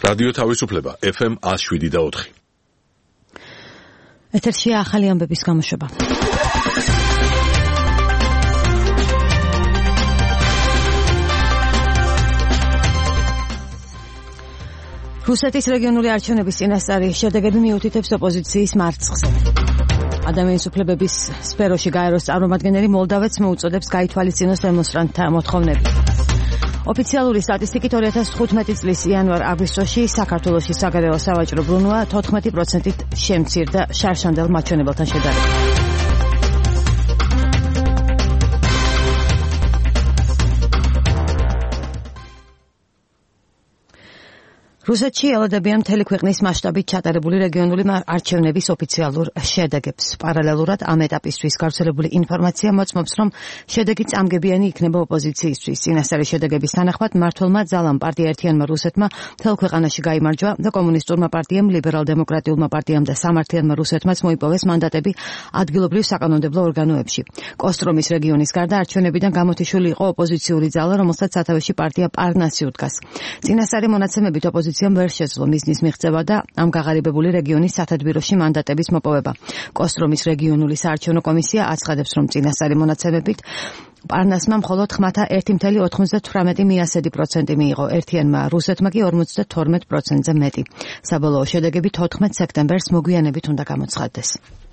რადიო თავისუფლება FM 107.4. ეთერშია ახალი ამბების გამოშვება. რუსეთის რეგიონული არჩევნების წინასწარი შედეგები მიუთითებს ოპოზიციის მარცხზე. ადამიანის უფლებების სფეროში გაეროს წარმომადგენელი მოლდავეთს მოუწოდებს გაითვალისწინოს დემონსტრანტთა მოთხოვნები. ოფიციალური სტატისტიკით 2015 წლის იანვარ-აგვისტოში საქართველოში საგარეო სავაჭრო ბრუნვა 14%-ით შემცირდა შარშანდელ მაჩვენებელთან შედარებით. რუსეთში ელოდებიან მთელი ქვეყნის მასშტაბით ჩატარებული რეგიონული არჩევნების ოფიციალურ შედეგებს. პარალელურად ამ ეტაპისთვის გავრცელებული ინფორმაცია მოწმობს, რომ შედეგი წამგებიანი იქნება ოპოზიციისთვის. წინასწარი შედეგების თანახმად მმართველმა ძალამ პარტია ერთიანმა რუსეთმა მთელ ქვეყანაში გაიმარჯვა და კომუნისტურმა პარტიამ, ლიბერალ-დემოკრატიულმა პარტიამ და სამართლიანმა რუსეთმაც მოიპოვეს მანდატები ადგილობრივ საკანონმდებლო ორგანოებში. კოსტრომის რეგიონის გარდა არჩევნებიდან გამოთიშული იყო ოპოზიციური ძალა, რომელსაც სათავეში პარტია პარნასი უდგას. წინასწარი მონაცემებით ოპოზიციამ ვერ შეძლო მიზნის მიღწევა და ამ გაღარიბებული რეგიონის სათადბიროში მანდატების მოპოვება. კოსტრომის რეგიონული საარჩევნო კომისია აცხადებს, რომ წინასწარი მონაცემებით პარნასმა მხოლოდ ხმათა 1,98% მიიღო, ერთიანმა რუსეთმა კი 52%-ზე მეტი. საბოლოო შედეგები 14 სექტემბერს მოგვიანებით უნდა გამოცხადდეს.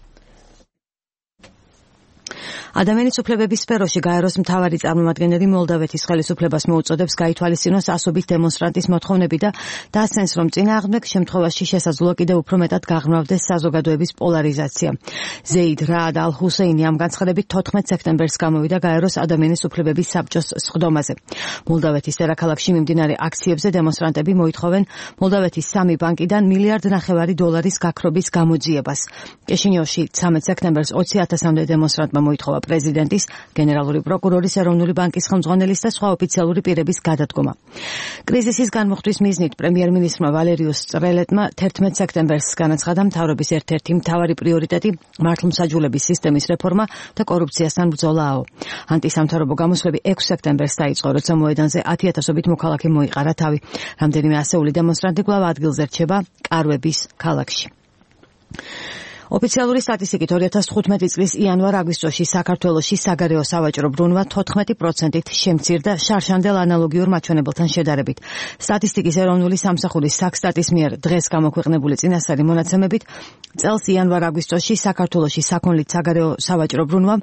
ადამიანის უფლებების სფეროში გაეროს მთავარი წარმომადგენელი მოლდავეთის ხელისუფლებას მოუწოდებს გაითვალისწინოს ასობით დემონსტრანტის მოთხოვნები და დასცენს, რომ წინააღმდეგ შემთხვევაში შესაძლოა კიდევ უფრო მეტად გაღრმავდეს საზოგადოების პოლარიზაცია. ზეიდ რაად ალ-ჰუსეინი ამ განცხადებით 14 სექტემბერს გამოვიდა გაეროს ადამიანის უფლებების საბჭოს სხდომაზე. მოლდავეთის დედაქალაქში მიმდინარე აქციებზე დემონსტრანტები მოითხოვენ მოლდავეთის 3 ბანკიდან $1.5 მილიარდის გაქრობის გამოძიებას. კიშინიოვში 13 სექტემბერს 20,000-მდე დემონსტრანტმა მოითხოვა პრეზიდენტის, გენერალური პროკურორის, ეროვნული ბანკის ხელმძღვანელის და სხვა ოფიციალური პირების გადადგომა. კრიზისის განმუხტვის მიზნით პრემიერ-მინისტრმა ვალერიუს წრელეტმა 11 სექტემბერს განაცხადა მთავრობის ერთ-ერთი მთავარი პრიორიტეტი მართლმსაჯულების სისტემის რეფორმა და კორუფციასთან ბრძოლაო. ანტისამთავრობო გამოსვლები 6 სექტემბერს დაიწყო, როცა მოედანზე 10,000-ობით მოქალაქე მოიყარა თავი. რამდენიმე ასეული დემონსტრანტი კვლავ ადგილზე რჩება კარვების ქალაქში. ოფიციალური სტატისტიკით 2015 წლის იანვარ-აგვისტოში საქართველოში საგარეო სავაჭრო ბრუნვა 14%-ით შემცირდა შარშანდელ ანალოგიურ მაჩვენებელთან შედარებით. სტატისტიკის ეროვნული სამსახურის საქსტატის მიერ დღეს გამოქვეყნებული წინასწარი მონაცემებით წელს იანვარ-აგვისტოში საქართველოში საქონლით საგარეო სავაჭრო ბრუნვამ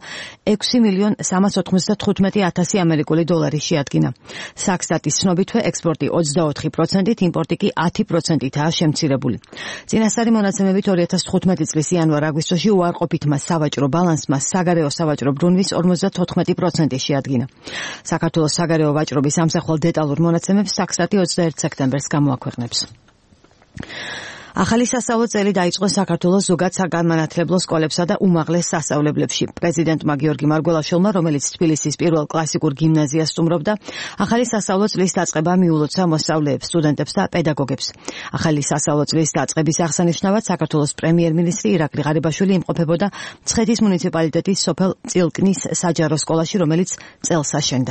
$6,395,000 ამერიკული დოლარი შეადგინა. საქსტატის ცნობითვე ექსპორტი 24%-ით, იმპორტი კი 10%-ითაა შემცირებული. წინასწარი მონაცემებით 2015 წლის იანვარ-აგვისტოში უარყოფითმა სავაჭრო ბალანსმა საგარეო სავაჭრო ბრუნვის 54% შეადგინა. საქართველოს საგარეო ვაჭრობის სამსახურ დეტალურ მონაცემებს საქსტატი 21 სექტემბერს გამოაქვეყნებს. ახალი სასწავლო წელი დაიწყო საქართველოს ზოგად საგანმანათლებლო სკოლებსა და უმაღლეს სასწავლებლებში. პრეზიდენტმა გიორგი მარგველაშვილმა, რომელიც თბილისის პირველ კლასიკურ გიმნაზიას სტუმრობდა, ახალი სასწავლო წლის დაწყება მიულოცა მოსწავლეებს, სტუდენტებს და პედაგოგებს. ახალი სასწავლო წლის დაწყების აღსანიშნავად საქართველოს პრემიერ-მინისტრი ირაკლი ღარიბაშვილი იმყოფებოდა მცხეთის მუნიციპალიტეტის სოფელ წილკნის საჯარო სკოლაში, რომელიც წელს აშენდა.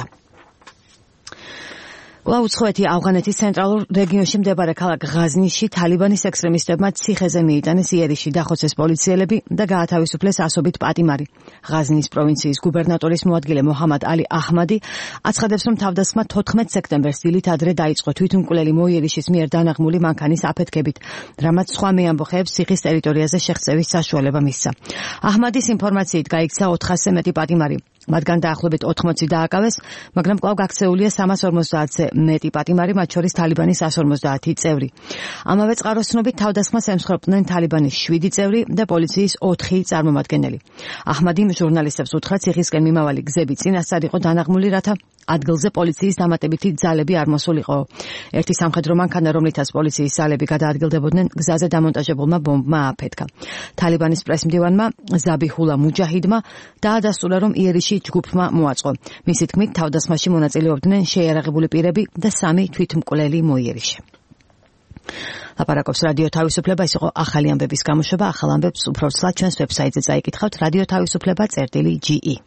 უცხოეთი ავღანეთის ცენტრალურ რეგიონში მდებარე ქალაქ ღაზნიში თალიბანის ექსტრემისტებმა ციხეზე მიიტანეს იერიში, დახოცეს პოლიციელები და გაათავისუფლეს ასობით პატიმარი. ღაზნის პროვინციის გუბერნატორის მოადგილე მოჰამად ალი აჰმადი აცხადებს, რომ თავდასხმა 14 სექტემბერს დილით ადრე დაიწყო თვითმკვლელი მოიერიშის მიერ დანაღმული მანქანის აფეთქებით, რამაც სხვა მეამბოხეებს ციხის ტერიტორიაზე შეღწევის საშუალება მისცა. აჰმადის ინფორმაციით გაიქცა 400-ზე მეტი პატიმარი. მათგან დაახლოებით 80 დააკავეს, მაგრამ კვლავ გაქცეულია 350-ზე მეტი პატიმარი, მათ შორის თალიბანის 150 წევრი. ამავე წყაროს ცნობით თავდასხმას ემსხვერპლნენ თალიბანის 7 წევრი და პოლიციის 4 წარმომადგენელი. აჰმადი ჟურნალისტებს უთხრა ციხისკენ მიმავალი გზები წინასწარ იყო დანაღმული, რათა ადგილზე პოლიციის დამატებითი ძალები არ მოსულიყო. ერთი სამხედრო მანქანა, რომლითაც პოლიციის ძალები გადაადგილდებოდნენ, გზაზე დამონტაჟებულმა ბომბმა აფეთქა. თალიბანის პრესმდივანმა ზაბიჰულა მუჯაჰიდმა დაადასტურა, რომ იერიში ჯგუფმა მოაწყო. მისი თქმით, თავდასხმაში მონაწილეობდნენ შეიარაღებული პირები და 3 თვითმკვლელი მოიერიში. ლაპარაკობს რადიო თავისუფლება, ეს იყო ახალი ამბების გამოშვება. ახალ ამბებს უფრო ცლად ჩვენს ვებსაიტზე წაიკითხავთ რადიო თავისუფლება.ge.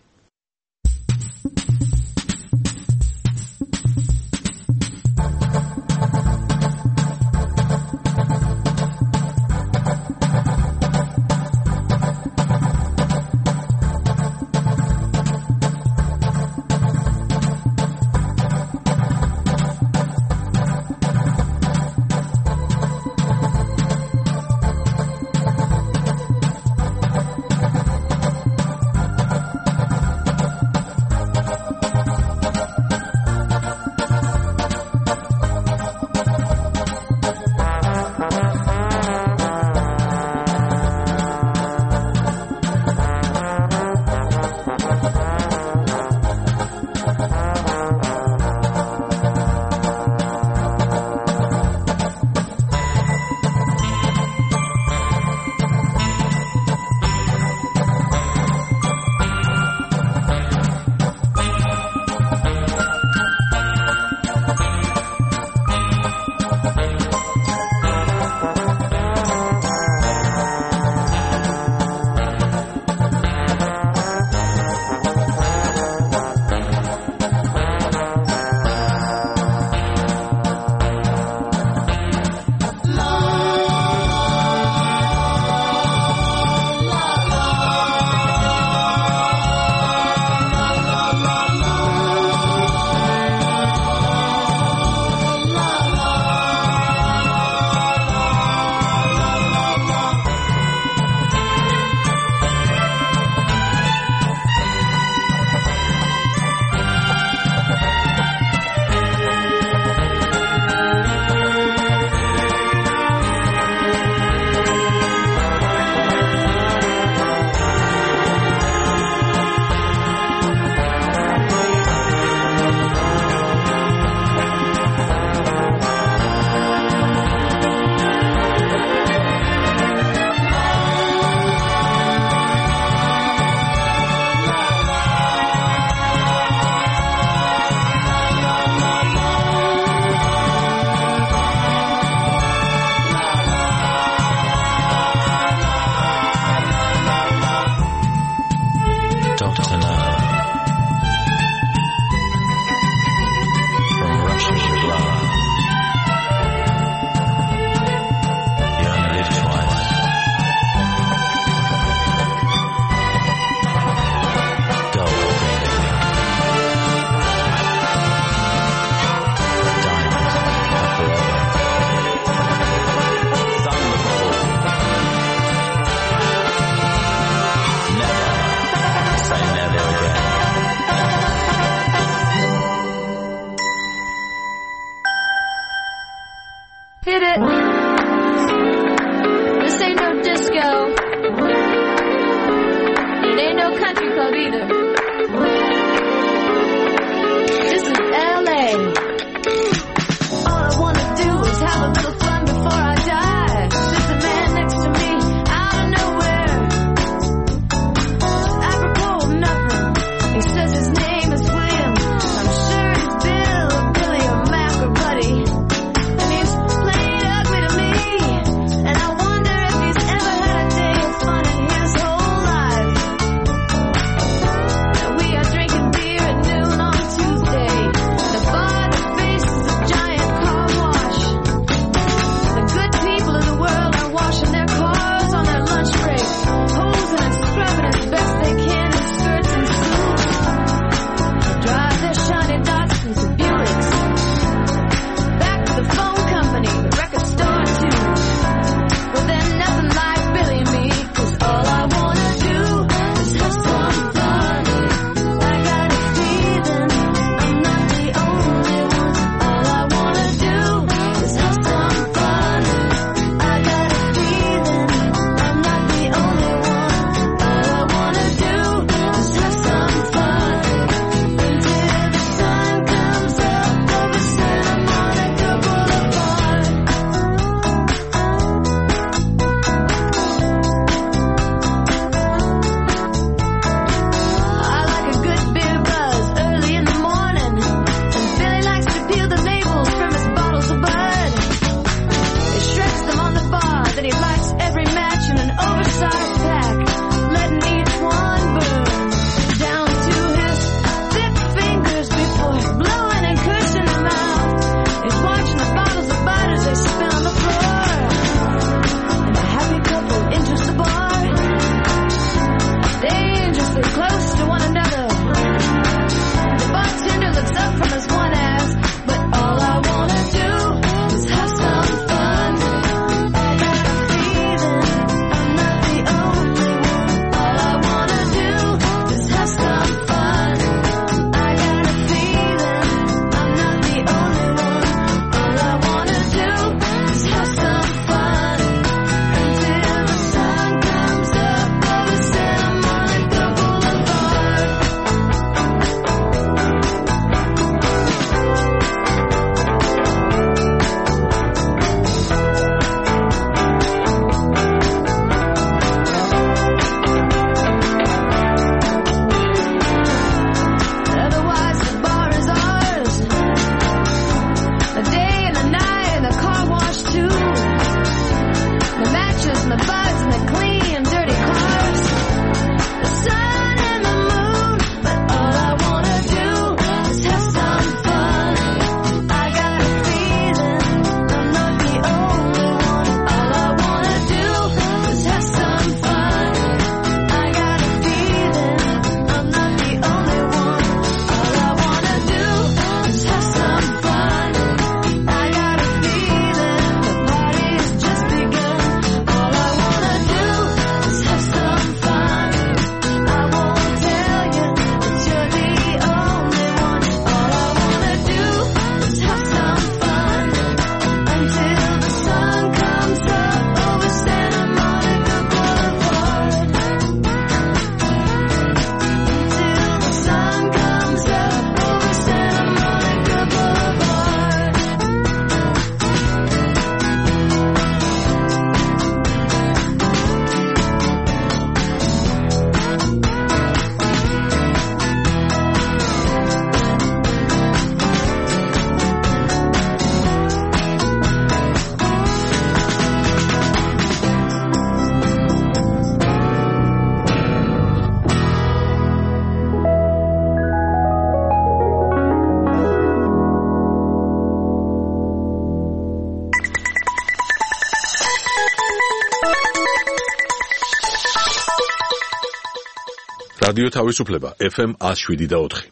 რადიო თავისუფლება FM 107.4.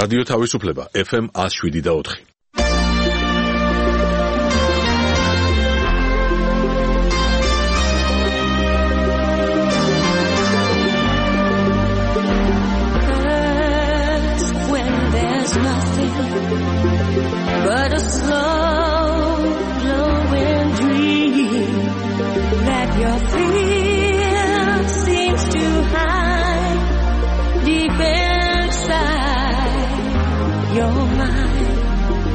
რადიო თავისუფლება FM 107.4. But a slow glowing dream that your fear seems to hide deep inside your mind.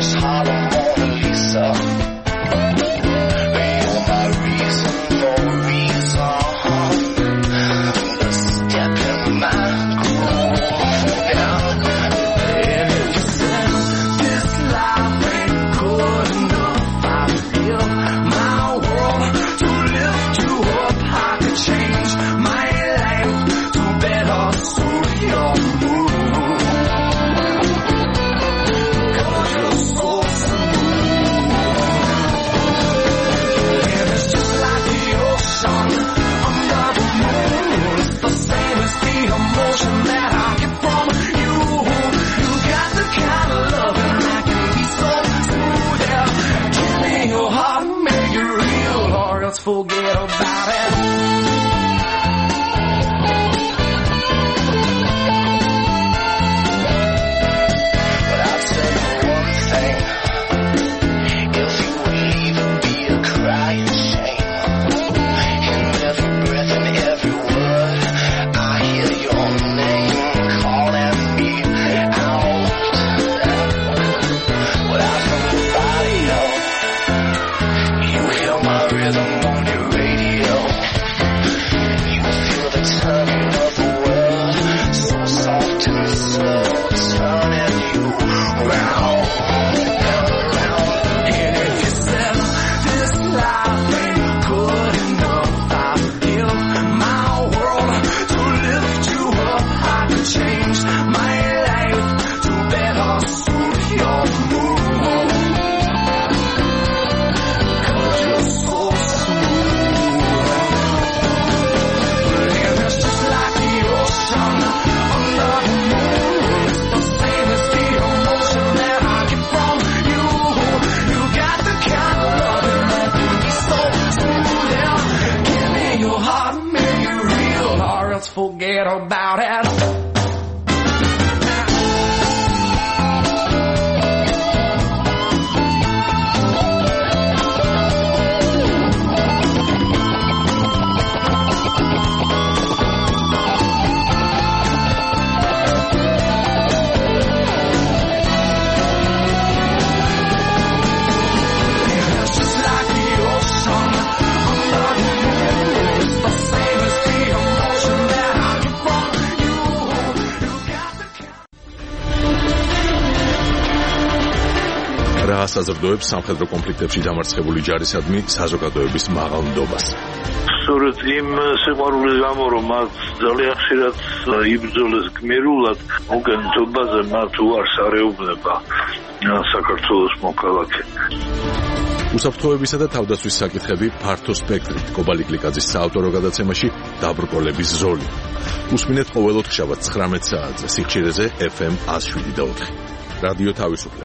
Forget about it. But I'll tell you one thing. If you would leave, it'd be a crying shame. In every breath and every word, I hear your name calling me out. Without somebody else, you hear my rhythm. Forget about it. საზრდოებს სამხედრო კონფლიქტებში დამარცხებული ჯარისადმი საზოგადოების მაღალ ნდობას. სწორედ იმ სიყვარულის გამო, რომ მათ ძალიან ხშირად იბრძოლეს გმირულად, მოგენთობაზე მათ უარს არეუბნება საქართველოს მოქალაქე. უსაფრთხოებისა და თავდაცვის საკითხები ფართო სპექტრით კობალი კლიკაძის საავტორო გადაცემაში დაბრკოლების ზოლი. უსმინეთ ყოველ ოთხშაბათს 19 საათზე სიხშირეზე FM 107.4. რადიო თავისუფლება.